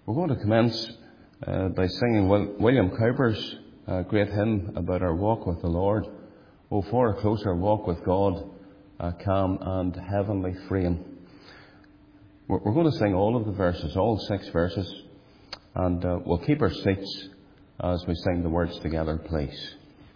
We're going to commence by singing William Cowper's great hymn about our walk with the Lord. Oh, for a closer walk with God, calm and heavenly frame. We're going to sing all of the verses, all 6 verses, and we'll keep our seats as we sing the words together, please.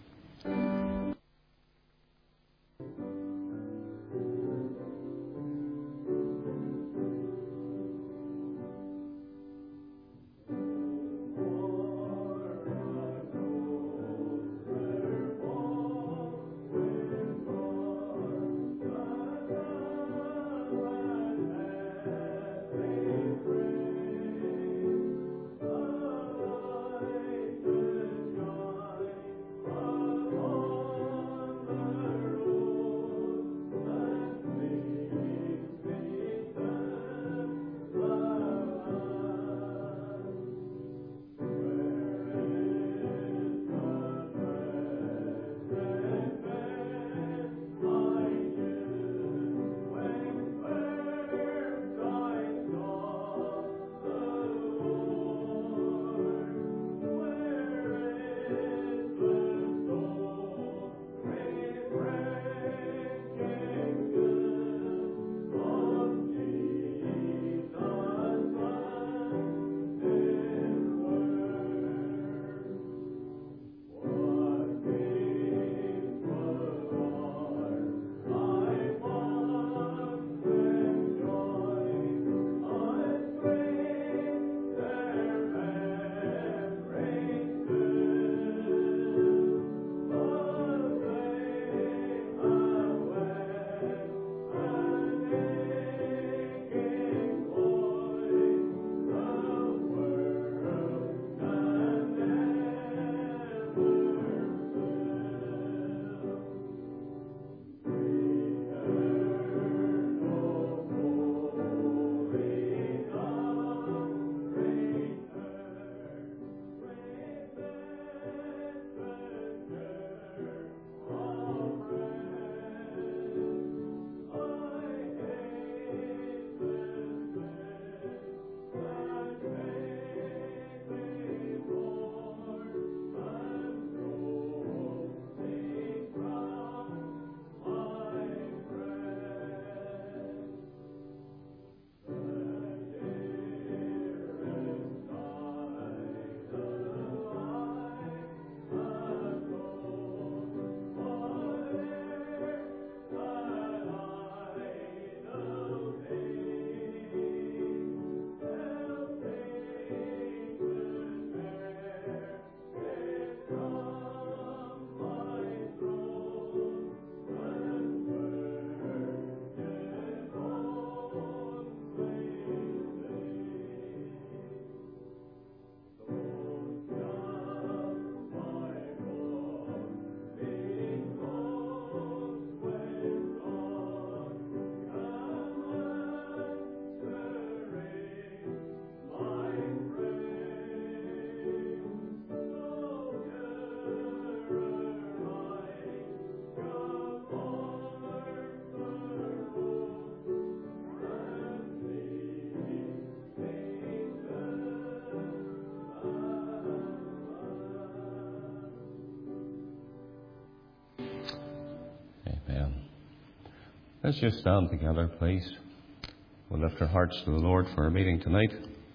Let's just stand together, please. We'll lift our hearts to the Lord for our meeting tonight.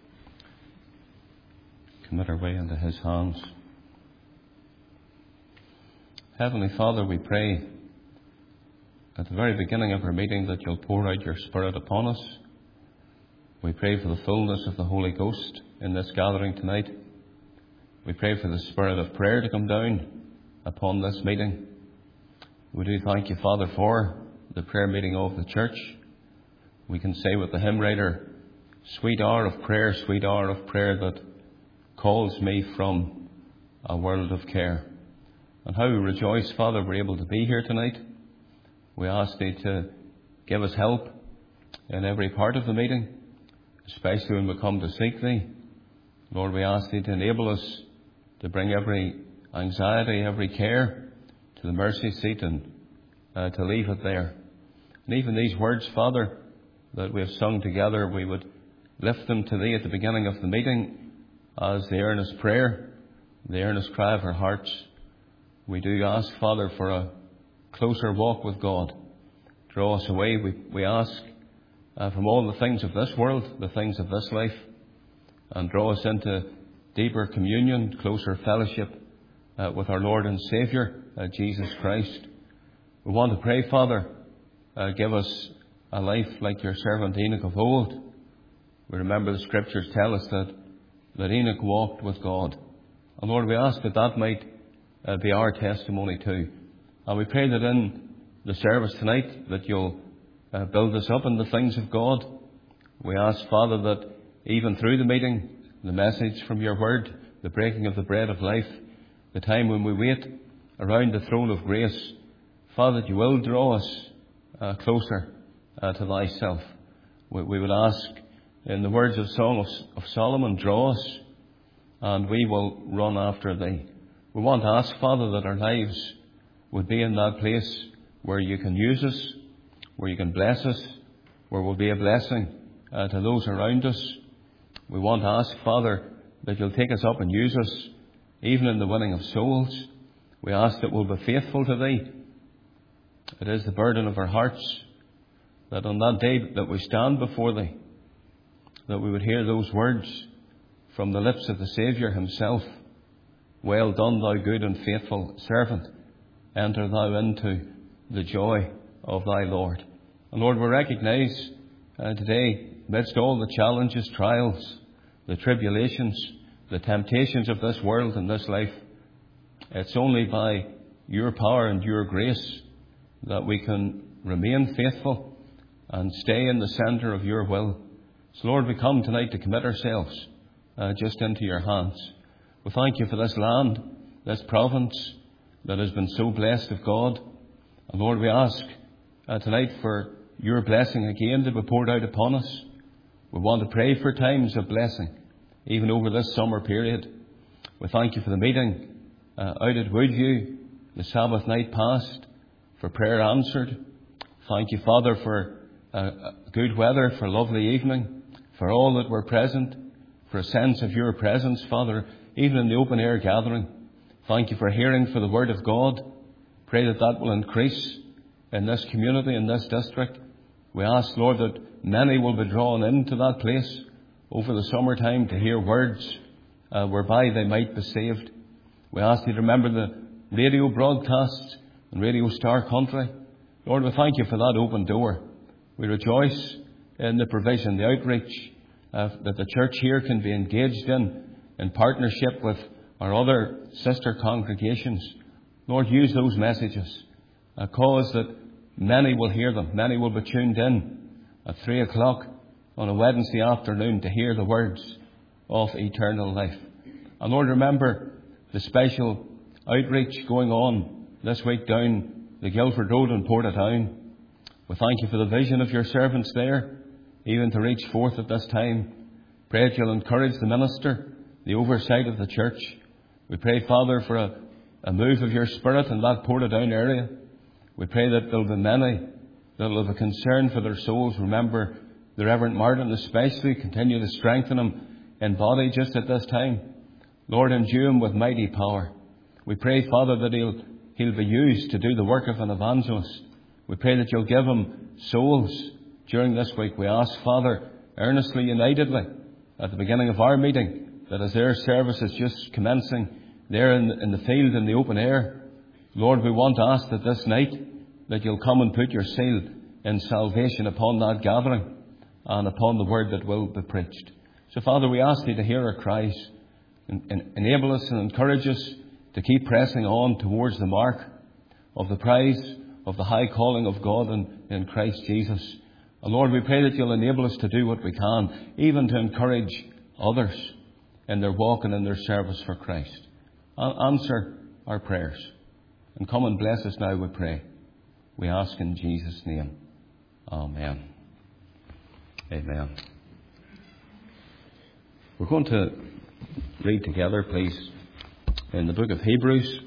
Commit our way into His hands. Heavenly Father, we pray at the very beginning of our meeting that You'll pour out Your Spirit upon us. We pray for the fullness of the Holy Ghost in this gathering tonight. We pray for the Spirit of prayer to come down upon this meeting. We do thank You, Father, for the prayer meeting of the church. We can say with the hymn writer, sweet hour of prayer that calls me from a world of care. And how we rejoice, Father, we're able to be here tonight. We ask Thee to give us help in every part of the meeting, especially when we come to seek Thee. Lord, we ask Thee to enable us to bring every anxiety, every care to the mercy seat and to leave it there. And even these words, Father, that we have sung together, we would lift them to Thee at the beginning of the meeting as the earnest prayer, the earnest cry of our hearts. We do ask, Father, for a closer walk with God. Draw us away, we ask, from all the things of this world, the things of this life, and draw us into deeper communion, closer fellowship with our Lord and Saviour, Jesus Christ. We want to pray, Father, give us a life like your servant Enoch of old. We remember the Scriptures tell us that Enoch walked with God. And Lord, we ask that might be our testimony too. And we pray that in the service tonight that you'll build us up in the things of God. We ask, Father, that even through the meeting, the message from your word, the breaking of the bread of life, the time when we wait around the throne of grace, Father, that you will draw us closer to thyself. We would ask, in the words of Song of Solomon, draw us, and we will run after thee. We want to ask, Father, that our lives would be in that place where you can use us, where you can bless us, where we'll be a blessing to those around us. We want to ask, Father, that you'll take us up and use us, even in the winning of souls. We ask that we'll be faithful to thee. It is the burden of our hearts that on that day that we stand before thee, that we would hear those words from the lips of the Saviour himself. Well done, thou good and faithful servant. Enter thou into the joy of thy Lord. And Lord, we recognise today, amidst all the challenges, trials, the tribulations, the temptations of this world and this life, it's only by your power and your grace that we can remain faithful and stay in the centre of your will. So Lord, we come tonight to commit ourselves just into your hands. We thank you for this land, this province that has been so blessed of God. And Lord, we ask tonight for your blessing again to be poured out upon us. We want to pray for times of blessing, even over this summer period. We thank you for the meeting out at Woodview, the Sabbath night past, for prayer answered. Thank you, Father, for good weather, for lovely evening, for all that were present, for a sense of your presence, Father, even in the open air gathering. Thank you for hearing for the word of God. Pray that will increase in this community, in this district. We ask, Lord, that many will be drawn into that place over the summertime to hear words whereby they might be saved. We ask you to remember the radio broadcasts and Radio Star Country. Lord, we thank you for that open door. We rejoice in the provision, the outreach that the church here can be engaged in partnership with our other sister congregations. Lord, use those messages. Cause that many will hear them. Many will be tuned in at 3 o'clock on a Wednesday afternoon to hear the words of eternal life. And Lord, remember the special outreach going on this week down the Guildford Road in Portadown. We thank you for the vision of your servants there, even to reach forth at this time. Pray that you'll encourage the minister, the oversight of the church. We pray, Father, for a move of your Spirit in that Portadown area. We pray that there'll be many that will have a concern for their souls. Remember the Reverend Martin especially. Continue to strengthen him in body just at this time. Lord, endue him with mighty power. We pray, Father, that he'll be used to do the work of an evangelist. We pray that you'll give him souls during this week. We ask, Father, earnestly, unitedly, at the beginning of our meeting, that as their service is just commencing there in the field, in the open air, Lord, we want to ask that this night that you'll come and put your seal in salvation upon that gathering and upon the word that will be preached. So, Father, we ask thee to hear our cries and enable us and encourage us to keep pressing on towards the mark of the prize of the high calling of God in Christ Jesus. And Lord, we pray that you'll enable us to do what we can, even to encourage others in their walk and in their service for Christ. Answer our prayers. And come and bless us now, we pray. We ask in Jesus' name. Amen. Amen. We're going to read together, please, in the book of Hebrews.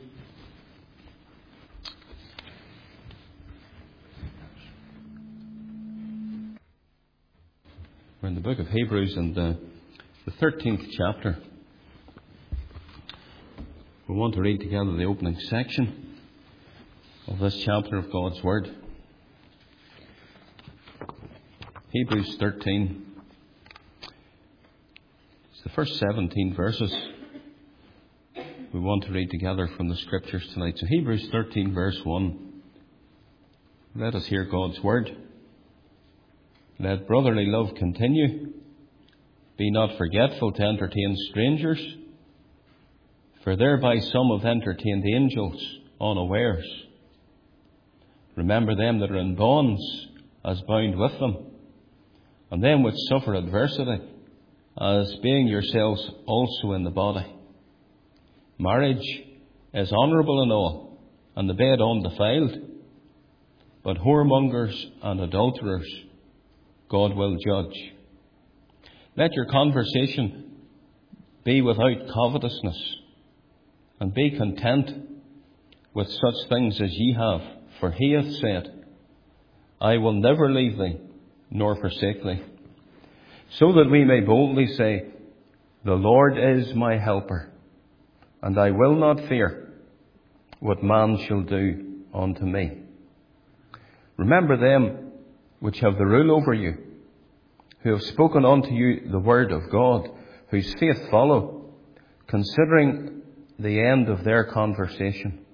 We're in the book of Hebrews and the 13th chapter. We want to read together the opening section of this chapter of God's Word. Hebrews 13. It's the first 17 verses we want to read together from the Scriptures tonight. So Hebrews 13 verse 1. Let us hear God's Word. Let brotherly love continue. Be not forgetful to entertain strangers, for thereby some have entertained angels unawares. Remember them that are in bonds, as bound with them, and them which suffer adversity, as being yourselves also in the body. Marriage is honourable in all, and the bed undefiled, but whoremongers and adulterers God will judge. Let your conversation be without covetousness, and be content with such things as ye have, for he hath said, I will never leave thee, nor forsake thee. So that we may boldly say, the Lord is my helper, and I will not fear what man shall do unto me. Remember them which have the rule over you, who have spoken unto you the word of God, whose faith follow, considering the end of their conversation.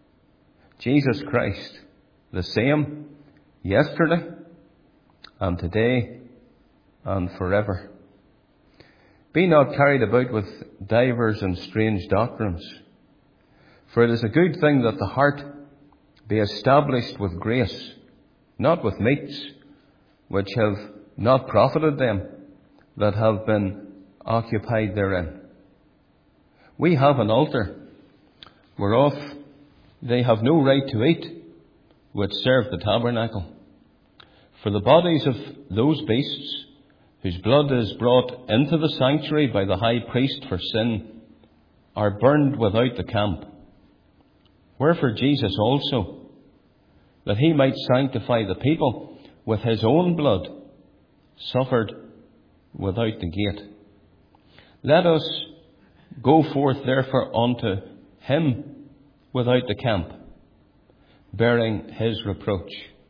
Jesus Christ, the same yesterday and today and forever. Be not carried about with divers and strange doctrines, for it is a good thing that the heart be established with grace, not with meats, which have not profited them that have been occupied therein. We have an altar, whereof they have no right to eat, which serve the tabernacle. For the bodies of those beasts, whose blood is brought into the sanctuary by the high priest for sin, are burned without the camp. Wherefore Jesus also, that he might sanctify the people with his own blood, suffered without the gate. Let us go forth therefore unto him without the camp, bearing his reproach.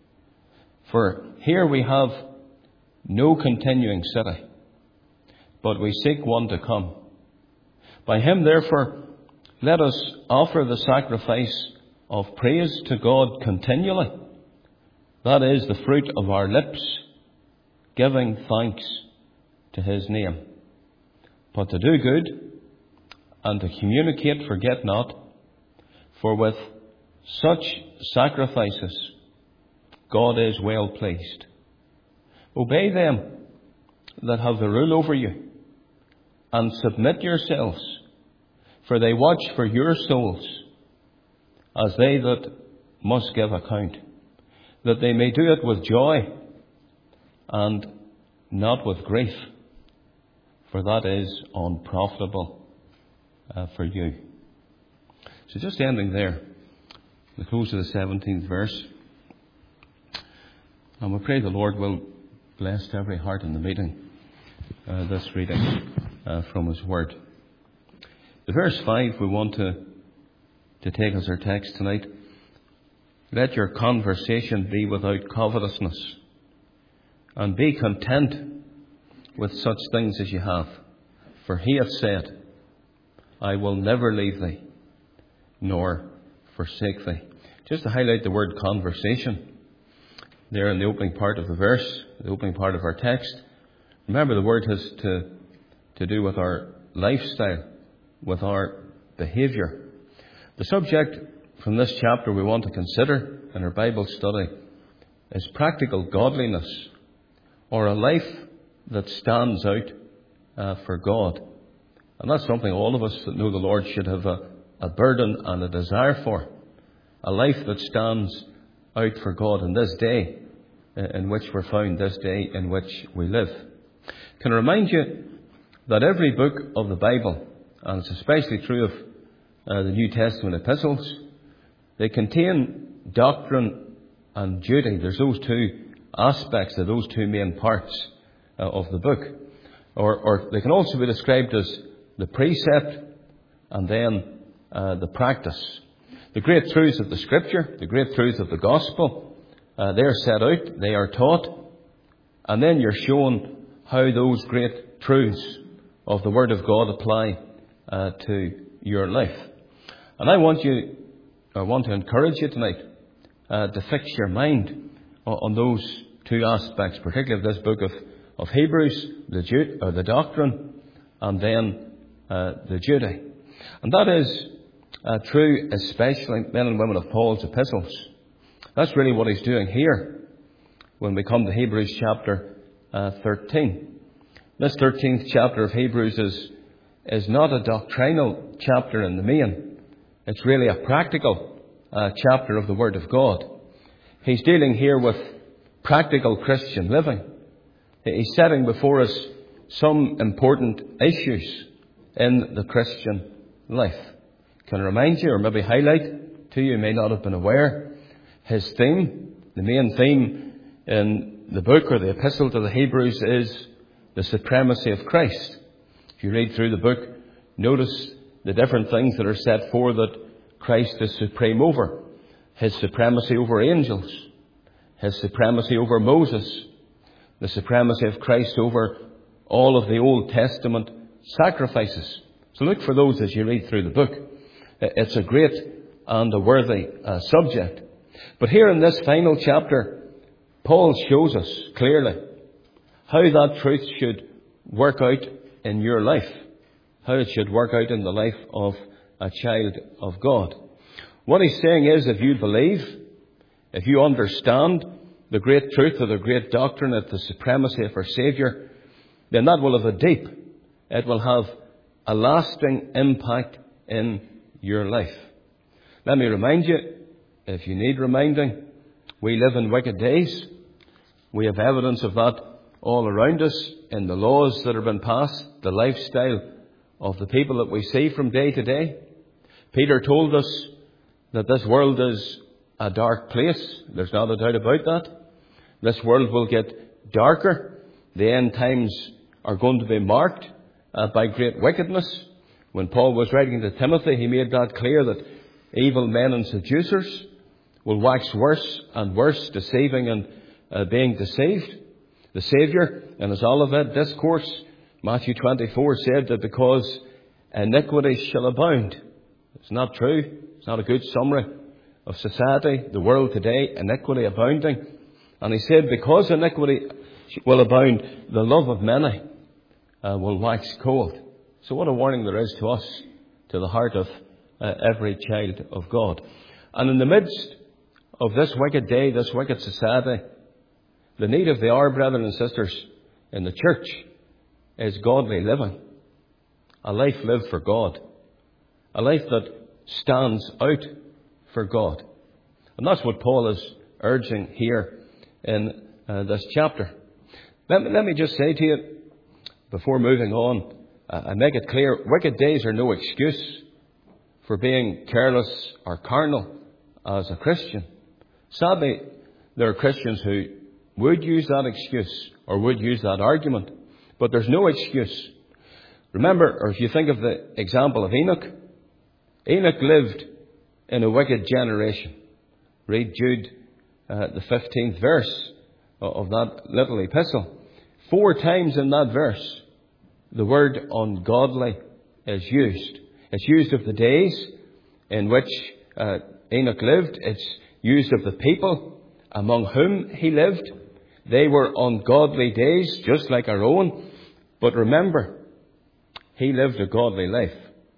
For here we have no continuing city, but we seek one to come. By him therefore let us offer the sacrifice of praise to God continually. That is the fruit of our lips, giving thanks to his name. But to do good and to communicate forget not, for with such sacrifices God is well pleased. Obey them that have the rule over you, and submit yourselves, for they watch for your souls, as they that must give account, that they may do it with joy and not with grief, for that is unprofitable for you. So just ending there, the close of the 17th verse. And we pray the Lord will bless every heart in the meeting this reading from his word. The verse 5 we want to take as our text tonight. Let your conversation be without covetousness, and be content with such things as you have. For he hath said, I will never leave thee, nor forsake thee. Just to highlight the word conversation, there in the opening part of the verse, the opening part of our text. Remember, the word has to do with our lifestyle, with our behaviour. The subject from this chapter we want to consider in our Bible study is practical godliness, or a life that stands out for God. And that's something all of us that know the Lord should have a burden and a desire for. A life that stands out for God in this day in which we're found, this day in which we live. Can I remind you that every book of the Bible, and it's especially true of the New Testament epistles, they contain doctrine and duty. There's those two aspects, of those two main parts of the book. Or they can also be described as the precept and then the practice. The great truths of the Scripture, the great truths of the Gospel, they're set out, they are taught, and then you're shown how those great truths of the Word of God apply to your life. And I want to encourage you tonight to fix your mind on those two aspects, particularly of this book of Hebrews, the doctrine, and then the duty. And that is true especially men and women of Paul's epistles. That's really what he's doing here when we come to Hebrews chapter 13. This 13th chapter of Hebrews is not a doctrinal chapter in the main. It's really a practical chapter of the Word of God. He's dealing here with practical Christian living. He's setting before us some important issues in the Christian life. Can I remind you, or maybe highlight to you may not have been aware, his theme, the main theme in the book or the epistle to the Hebrews is the supremacy of Christ. If you read through the book, notice the different things that are set forth that Christ is supreme over. His supremacy over angels, his supremacy over Moses, the supremacy of Christ over all of the Old Testament sacrifices. So look for those as you read through the book. It's a great and a worthy subject. But here in this final chapter, Paul shows us clearly how that truth should work out in your life, how it should work out in the life of a child of God. What he's saying is, if you believe, if you understand the great truth of the great doctrine of the supremacy of our Saviour, then that will have a deep, it will have a lasting impact in your life. Let me remind you, if you need reminding, we live in wicked days. We have evidence of that all around us in the laws that have been passed, the lifestyle of the people that we see from day to day. Peter told us that this world is a dark place. There's not a doubt about that. This world will get darker. The end times are going to be marked by great wickedness. When Paul was writing to Timothy, he made that clear that evil men and seducers will wax worse and worse, deceiving and being deceived. The Saviour, in his Olivet Discourse, Matthew 24, said that because iniquity shall abound. It's not true. It's not a good summary of society, the world today, iniquity abounding. And he said, because iniquity will abound, the love of many will wax cold. So what a warning there is to us, to the heart of every child of God. And in the midst of this wicked day, this wicked society, the need of the hour, brethren and sisters, in the church is godly living. A life lived for God. A life that stands out for God. And that's what Paul is urging here in this chapter. Let me just say to you, before moving on, I make it clear, wicked days are no excuse for being careless or carnal as a Christian. Sadly, there are Christians who would use that excuse or would use that argument, but there's no excuse. Remember, or if you think of the example of Enoch, Enoch lived in a wicked generation. Read Jude, the 15th verse of that little epistle. 4 times in that verse, the word ungodly is used. It's used of the days in which Enoch lived. It's used of the people among whom he lived. They were ungodly days, just like our own. But remember, he lived a godly life.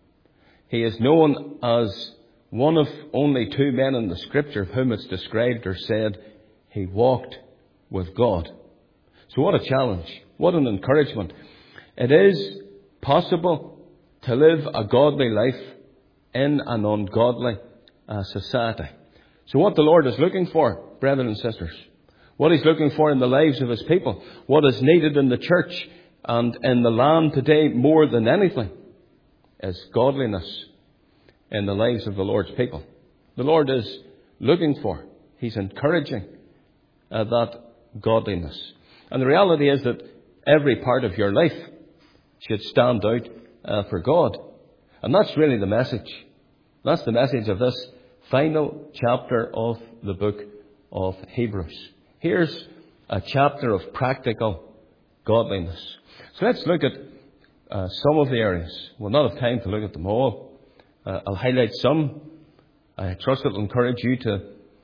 He is known as one of only 2 men in the Scripture of whom it's described or said he walked with God. So what a challenge. What an encouragement. It is possible to live a godly life in an ungodly society. So what the Lord is looking for, brethren and sisters, what he's looking for in the lives of his people, what is needed in the church and in the land today more than anything, is godliness in the lives of the Lord's people. The Lord is looking for, he's encouraging that godliness. And the reality is that Every part of your life should stand out for God. And that's really the message. That's the message of this final chapter of the book of Hebrews. Here's a chapter of practical godliness. So let's look at some of the areas. We'll not have time to look at them all. I'll highlight some. I trust it will encourage you to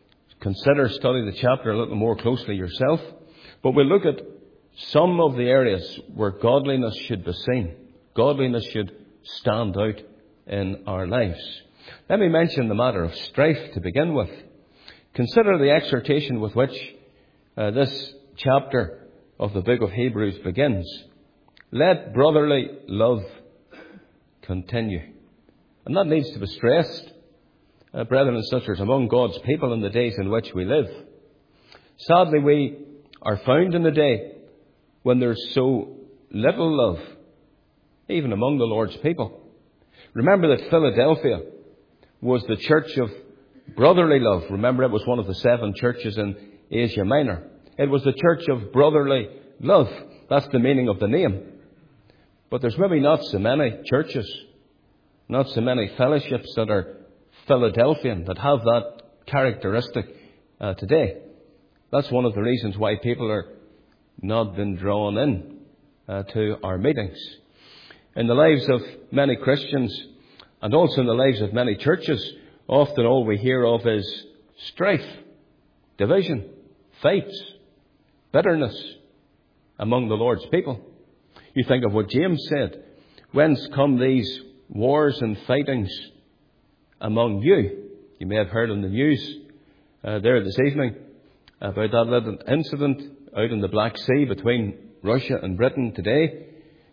study the chapter a little more closely yourself. But we'll look at some of the areas where godliness should be seen. Godliness should stand out in our lives. Let me mention the matter of strife to begin with. Consider the exhortation with which this chapter of the book of Hebrews begins. Let brotherly love continue. And that needs to be stressed, brethren and sisters, among God's people in the days in which we live. Sadly, we are found in a day when there's so little love, even among the Lord's people. Remember that Philadelphia was the church of brotherly love. Remember, it was one of the 7 churches in Asia Minor. It was the church of brotherly love. That's the meaning of the name. But there's maybe not so many churches, not so many fellowships that are Philadelphian, that have that characteristic today. That's one of the reasons why people are not been drawn in to our meetings. In the lives of many Christians, and also in the lives of many churches, often all we hear of is strife, division, fights, bitterness among the Lord's people. You think of what James said, whence come these wars and fightings among you? You may have heard on the news there this evening about that little incident out in the Black Sea between Russia and Britain today.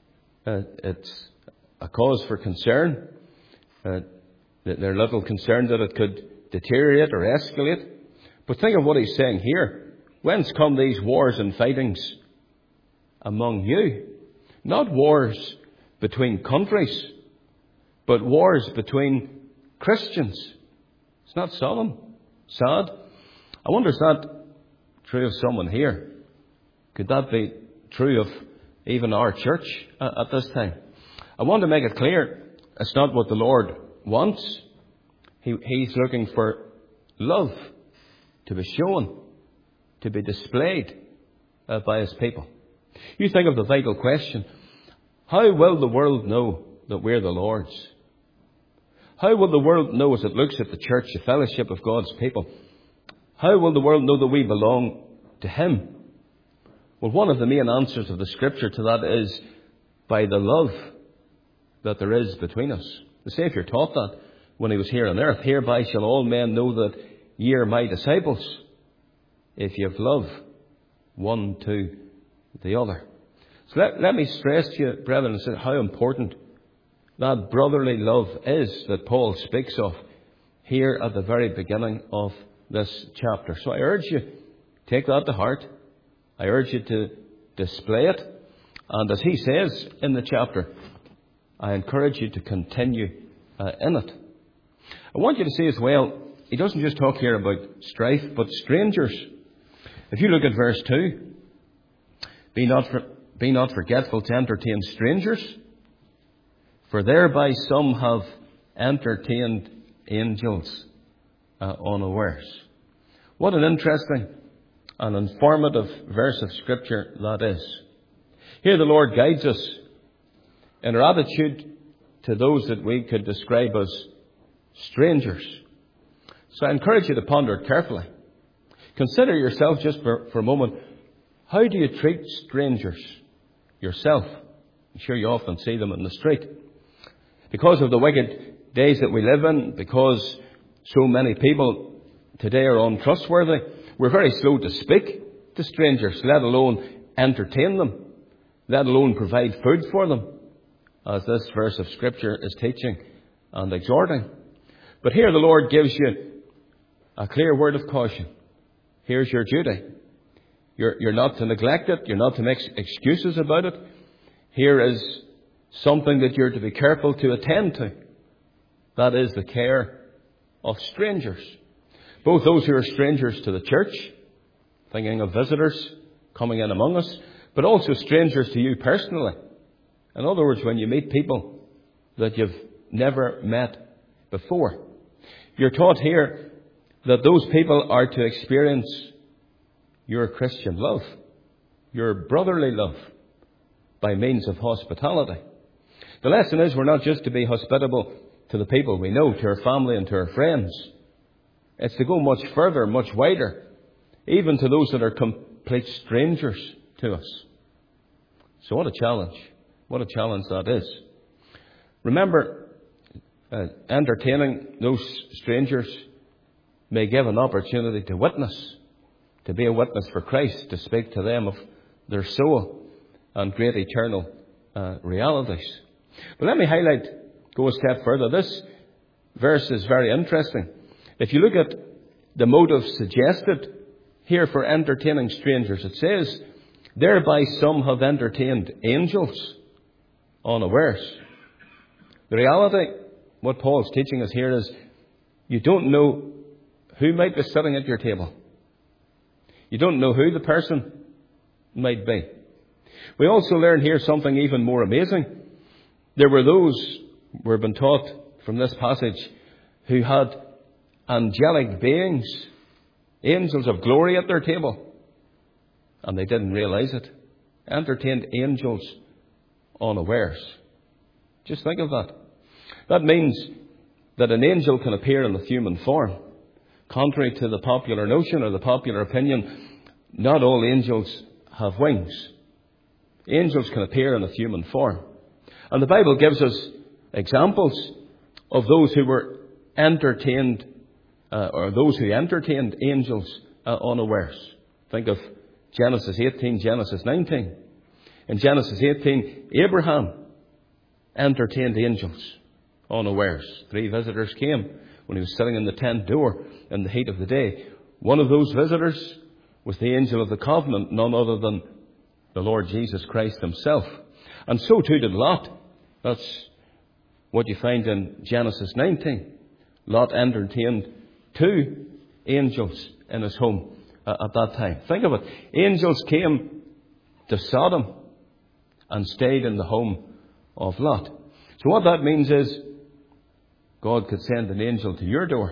It's a cause for concern. They're a little concerned that it could deteriorate or escalate. But think of what he's saying here. Whence come these wars and fightings among you? Not wars between countries, but wars between Christians. It's not solemn, sad. I wonder, is that true of someone here? Could that be true of even our church at this time? I want to make it clear, it's not what the Lord wants. He's looking for love to be shown, to be displayed by His people. You think of the vital question, how will the world know that we're the Lord's? How will the world know as it looks at the church, the fellowship of God's people? How will the world know that we belong to Him? Well, one of the main answers of the Scripture to that is by the love that there is between us. The Saviour taught that when He was here on earth. Hereby shall all men know that ye are my disciples, if ye have love one to the other. So let me stress to you, brethren and sisters, how important that brotherly love is that Paul speaks of here at the very beginning of this chapter. So I urge you, take that to heart. I urge you to display it. And as he says in the chapter, I encourage you to continue in it. I want you to see as well, he doesn't just talk here about strife, but strangers. If you look at verse 2, be not forgetful to entertain strangers, for thereby some have entertained angels unawares. What an interesting and informative verse of Scripture that is. Here the Lord guides us in our attitude to those that we could describe as strangers. So I encourage you to ponder it carefully. Consider yourself just for a moment. How do you treat strangers yourself? I'm sure you often see them in the street. Because of the wicked days that we live in, because so many people today are untrustworthy, we're very slow to speak to strangers, let alone entertain them, let alone provide food for them, as this verse of Scripture is teaching and exhorting. But here the Lord gives you a clear word of caution. Here's your duty. You're not to neglect it. You're not to make excuses about it. Here is something that you're to be careful to attend to. That is the care of strangers. Both those who are strangers to the church, thinking of visitors coming in among us, but also strangers to you personally. In other words, when you meet people that you've never met before. You're taught here that those people are to experience your Christian love, your brotherly love, by means of hospitality. The lesson is we're not just to be hospitable to the people we know, to our family and to our friends. It's to go much further, much wider, even to those that are complete strangers to us. So what a challenge. What a challenge that is. Remember, entertaining those strangers may give an opportunity to witness, to be a witness for Christ, to speak to them of their soul and great eternal realities. But let me go a step further. This verse is very interesting. If you look at the motive suggested here for entertaining strangers, it says, thereby some have entertained angels unawares. The reality, what Paul's teaching us here is, you don't know who might be sitting at your table. You don't know who the person might be. We also learn here something even more amazing. There were those, we've been taught from this passage, who had angelic beings, angels of glory at their table, and they didn't realize it. Entertained angels unawares. Just think of that. That means that an angel can appear in the human form. Contrary to the popular notion or the popular opinion, not all angels have wings. Angels can appear in a human form. And the Bible gives us examples of those who were entertained, or those who entertained angels unawares. Think of Genesis 18, Genesis 19. In Genesis 18, Abraham entertained angels unawares. 3 visitors came when he was sitting in the tent door in the heat of the day. One of those visitors was the angel of the covenant, none other than the Lord Jesus Christ himself. And so too did Lot. That's what you find in Genesis 19. Lot entertained 2 angels in his home at that time. Think of it. Angels came to Sodom and stayed in the home of Lot. So what that means is God could send an angel to your door.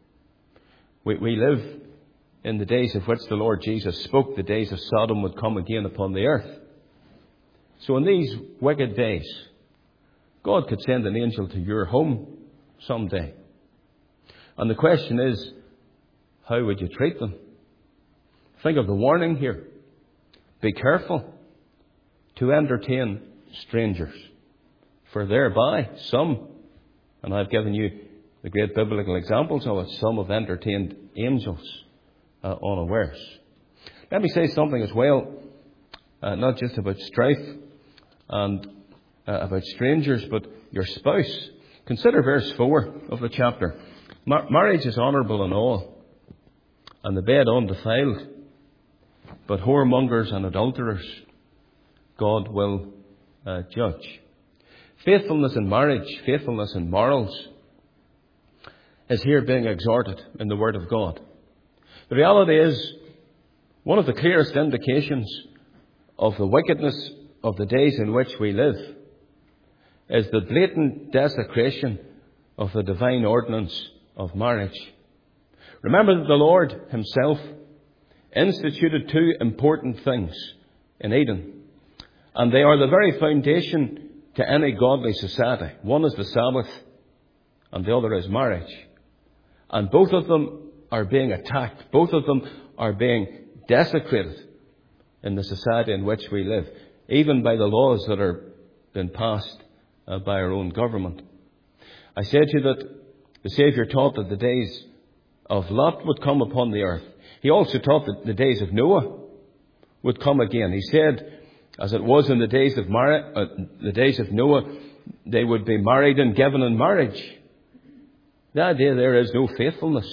We live in the days of which the Lord Jesus spoke. The days of Sodom would come again upon the earth. So in these wicked days, God could send an angel to your home someday. And the question is, how would you treat them? Think of the warning here. Be careful to entertain strangers, for thereby some, and I've given you the great biblical examples of it, some have entertained angels unawares. Let me say something as well, not just about strife and about strangers, but your spouse. Consider verse 4 of the chapter. Marriage is honourable in all, and the bed undefiled, but whoremongers and adulterers God will judge. Faithfulness in marriage, faithfulness in morals, is here being exhorted in the Word of God. The reality is, one of the clearest indications of the wickedness of the days in which we live is the blatant desecration of the divine ordinance of marriage. Remember that the Lord himself instituted 2 important things in Eden, and they are the very foundation to any godly society. One is the Sabbath, and the other is marriage. And both of them are being attacked. Both of them are being desecrated in the society in which we live, even by the laws that are being passed by our own government. I said to you that the Saviour taught that the days of Lot would come upon the earth. He also taught that the days of Noah would come again. He said, as it was in the days of Noah, they would be married and given in marriage. The idea there is no faithfulness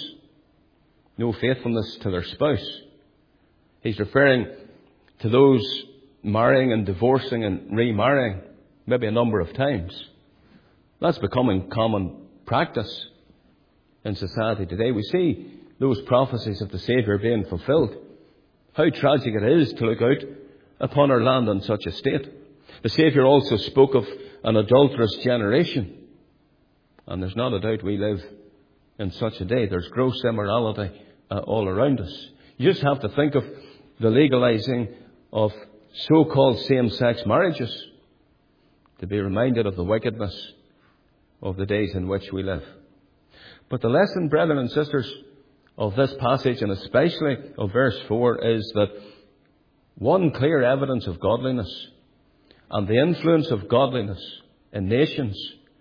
to their spouse. He's referring to those marrying and divorcing and remarrying maybe a number of times. That's becoming common practice in society today. We see those prophecies of the Saviour being fulfilled. How tragic it is to look out upon our land in such a state. The Saviour also spoke of an adulterous generation. And there's not a doubt we live in such a day. There's gross immorality all around us. You just have to think of the legalizing of so-called same-sex marriages to be reminded of the wickedness of the days in which we live. But the lesson, brethren and sisters, of this passage, and especially of verse 4, is that one clear evidence of godliness and the influence of godliness in nations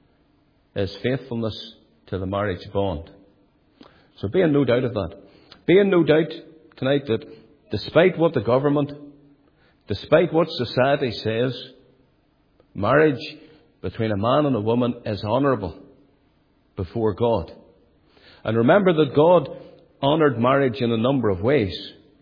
is faithfulness to the marriage bond. So be in no doubt of that. Be in no doubt tonight that despite what the government, despite what society says, marriage between a man and a woman is honourable before God. And remember that God honoured marriage in a number of ways.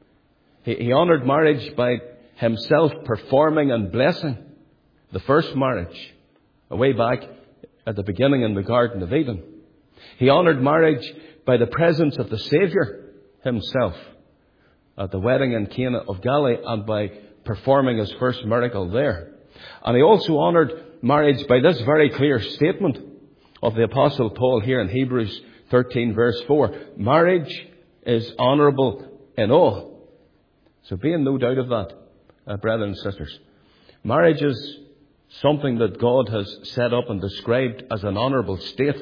He honoured marriage by himself performing and blessing the first marriage, way back at the beginning in the Garden of Eden. He honoured marriage by the presence of the Saviour himself at the wedding in Cana of Galilee and by performing his first miracle there. And he also honoured marriage by this very clear statement of the Apostle Paul here in Hebrews 13 verse 4. Marriage is honourable in all. So be in no doubt of that, brethren and sisters. Marriage is something that God has set up and described as an honourable state.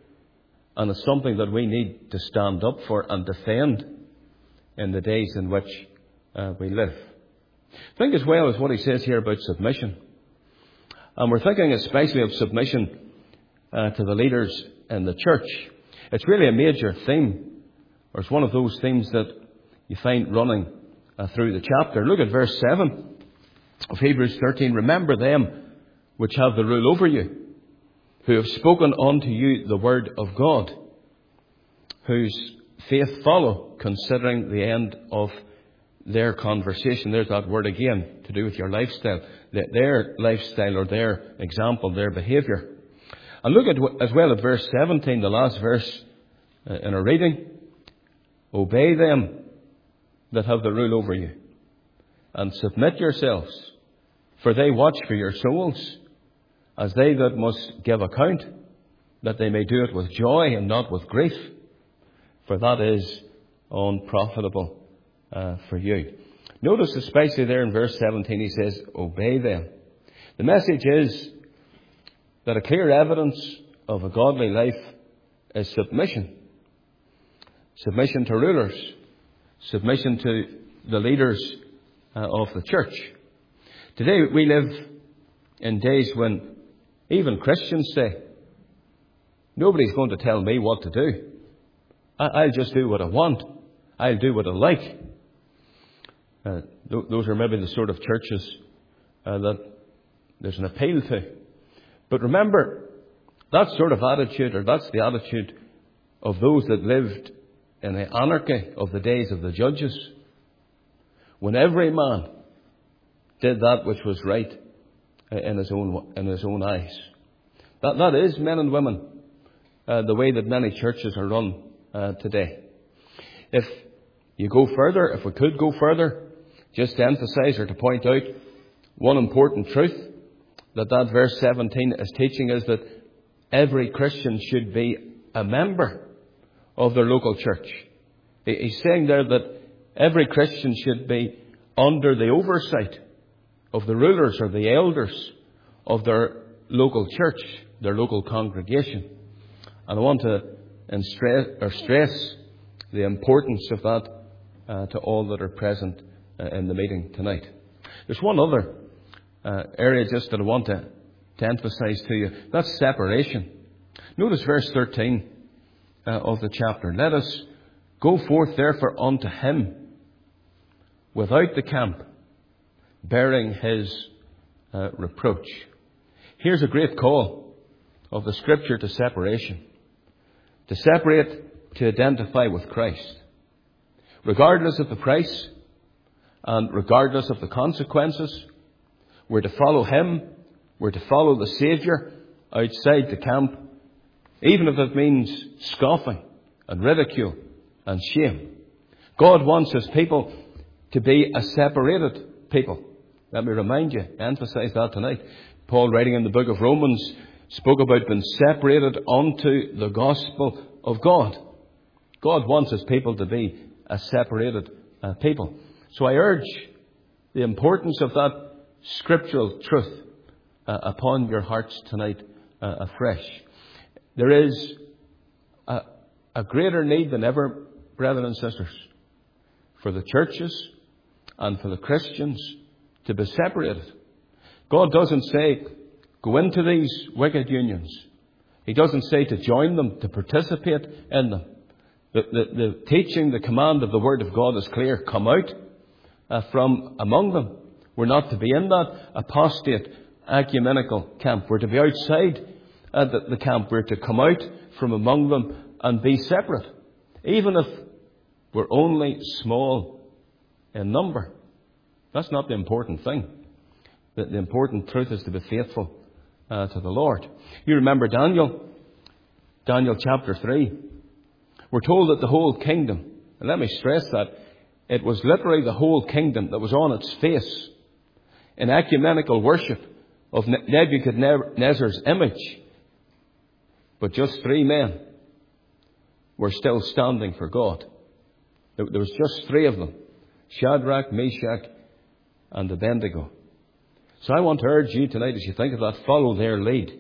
And it's something that we need to stand up for and defend in the days in which we live. Think as well as what he says here about submission. And we're thinking especially of submission to the leaders in the church. It's really a major theme, or it's one of those themes that you find running through the chapter. Look at verse 7 of Hebrews 13. Remember them which have the rule over you, who have spoken unto you the word of God, whose faith follow, considering the end of their conversation. There's that word again, to do with your lifestyle. Their lifestyle or their example, their behaviour. And look at as well at verse 17, the last verse in our reading. Obey them that have the rule over you, and submit yourselves, for they watch for your souls, as they that must give account, that they may do it with joy and not with grief, for that is unprofitable for you. Notice especially there in verse 17 he says, obey them. The message is that a clear evidence of a godly life is submission. Submission to rulers. Submission to the leaders of the church. Today we live in days when even Christians say, nobody's going to tell me what to do. I'll just do what I want. I'll do what I like. Those are maybe the sort of churches that there's an appeal to. But remember, that sort of attitude, or that's the attitude of those that lived in the anarchy of the days of the judges, when every man did that which was right in his own eyes. That is, men and women, the way that many churches are run today. If you go further, if we could go further, just to emphasize or to point out one important truth that verse 17 is teaching is that every Christian should be a member of their local church. He's saying there that every Christian should be under the oversight of the rulers or the elders of their local church, their local congregation. And I want to stress the importance of that to all that are present in the meeting tonight. There's one other area just that I want to emphasize to you. That's separation. Notice verse 13 of the chapter. Let us go forth therefore unto him without the camp, bearing his reproach. Here's a great call of the Scripture to separation. To separate, to identify with Christ. Regardless of the price and regardless of the consequences, we're to follow him, we're to follow the Saviour outside the camp, even if it means scoffing and ridicule and shame. God wants his people to be a separated people. Let me remind you, emphasize that tonight. Paul, writing in the book of Romans, spoke about being separated unto the gospel of God. God wants his people to be a separated people. So I urge the importance of that scriptural truth upon your hearts tonight afresh. There is a greater need than ever, brethren and sisters, for the churches and for the Christians to be separated. God doesn't say, go into these wicked unions. He doesn't say to join them, to participate in them. The teaching, the command of the Word of God is clear. Come out from among them. We're not to be in that apostate ecumenical camp. We're to be outside the camp. We're to come out from among them and be separate. Even if we're only small in number. That's not the important thing. The important truth is to be faithful to the Lord. You remember Daniel chapter 3. We're told that the whole kingdom, and let me stress that, it was literally the whole kingdom that was on its face in ecumenical worship of Nebuchadnezzar's image. But just 3 men were still standing for God. There was just 3 of them. Shadrach, Meshach, and Abednego. So I want to urge you tonight, as you think of that, follow their lead.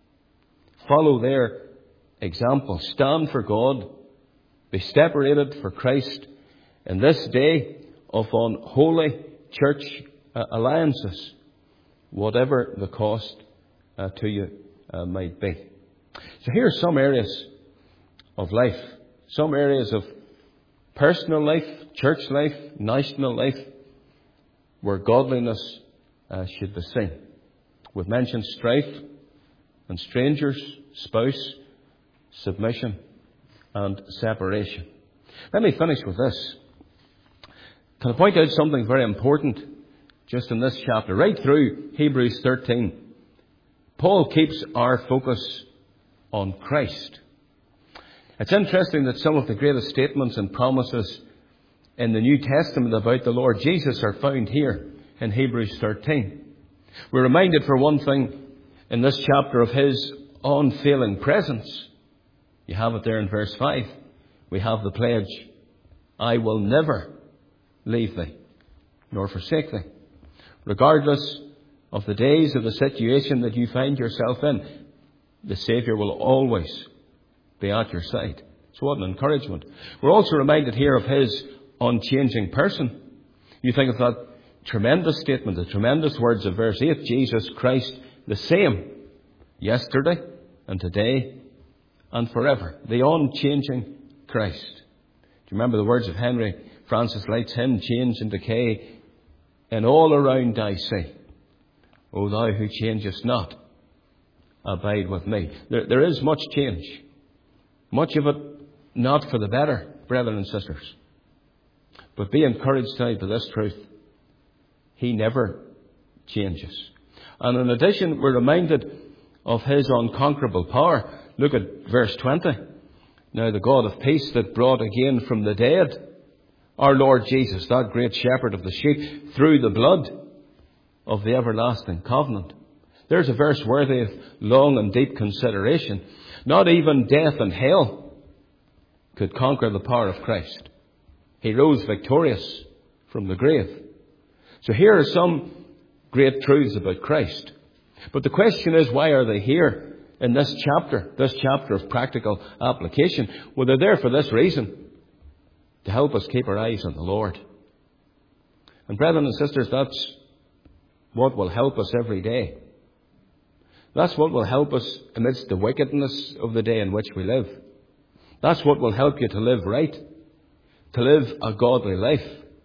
Follow their example. Stand for God. Be separated for Christ in this day of unholy church alliances, whatever the cost to you might be. So here are some areas of life, some areas of personal life, church life, national life, where godliness should be seen. We've mentioned strife and strangers, spouse, submission and separation. Let me finish with this. Can I point out something very important just in this chapter? Right through Hebrews 13, Paul keeps our focus on Christ. It's interesting that some of the greatest statements and promises in the New Testament about the Lord Jesus are found here in Hebrews 13. We're reminded, for one thing, in this chapter of his unfailing presence. You have it there in verse 5. We have the pledge, I will never leave thee, nor forsake thee. Regardless of the days of the situation that you find yourself in, the Saviour will always be at your side. So what an encouragement. We're also reminded here of his unchanging person. You think of that tremendous statement, the tremendous words of verse 8, Jesus Christ the same, yesterday and today and forever. The unchanging Christ. Do you remember the words of Henry Francis Light's hymn, Change and Decay, and all around I see, O thou who changest not, abide with me. There is much change. Much of it not for the better, brethren and sisters. But be encouraged tonight by this truth. He never changes. And in addition, we're reminded of his unconquerable power. Look at verse 20. Now the God of peace that brought again from the dead our Lord Jesus, that great shepherd of the sheep, through the blood of the everlasting covenant. There's a verse worthy of long and deep consideration. Not even death and hell could conquer the power of Christ. He rose victorious from the grave. So here are some great truths about Christ. But the question is, why are they here in this chapter of practical application? Well, they're there for this reason, to help us keep our eyes on the Lord. And brethren and sisters, that's what will help us every day. That's what will help us amidst the wickedness of the day in which we live. That's what will help you to live right, to live a godly life.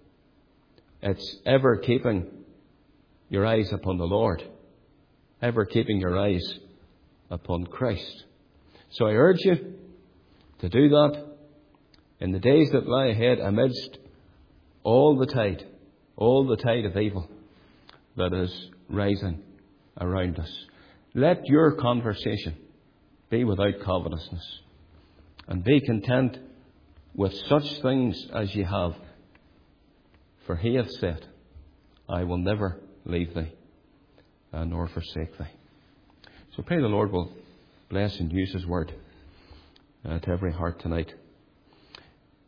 It's ever keeping your eyes upon the Lord, ever keeping your eyes upon Christ. So I urge you to do that in the days that lie ahead, amidst all the tide of evil that is rising around us. Let your conversation be without covetousness, and be content with such things as ye have. For he hath said, I will never leave thee, nor forsake thee. So pray the Lord will bless and use his word to every heart tonight.